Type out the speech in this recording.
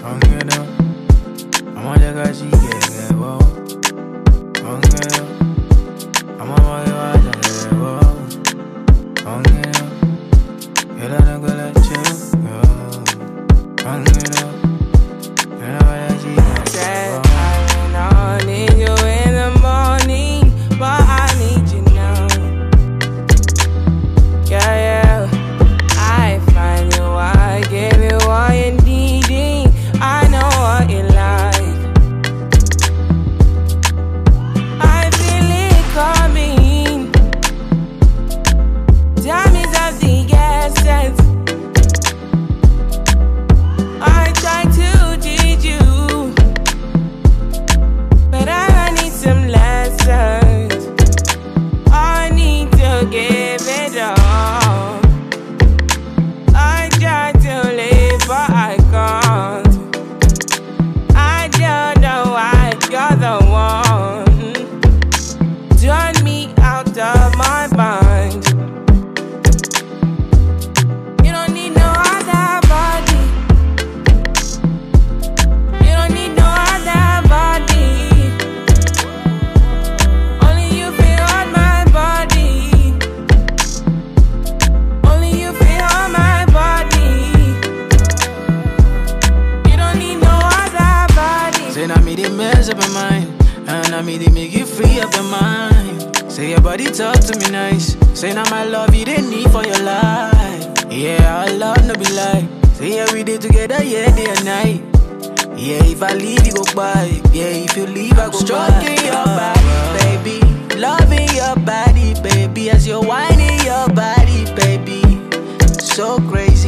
ongera, amajaga chigege wo, ongera, amamaga wo, ongera, ela nagala che, ongera, ela wala chigege wo. I need you in the morning, but I need you now. Yeah, yeah. I find you, I give you all you needing. I know what you like. I feel it coming. Time is of the essence. I try to teach you, but I need some lessons. I need to give it up. I try to live, but I can't. I don't know why you're the one. Turn me out of my mind. You don't need no other body. You don't need no other body. Only you feel on my body. Only you feel on my body. You don't need no other body. Say now me they mess up your mind, and now me they make you free up your mind. Say your body talk to me nice. Say now my love you they need for your life. Yeah, our love no be lie. Say yeah we day together, yeah day and night. Yeah, if I leave you go by. Yeah, if you leave I go stroking by. Your body, baby, loving your body, baby, as you're whining your body, baby. So crazy.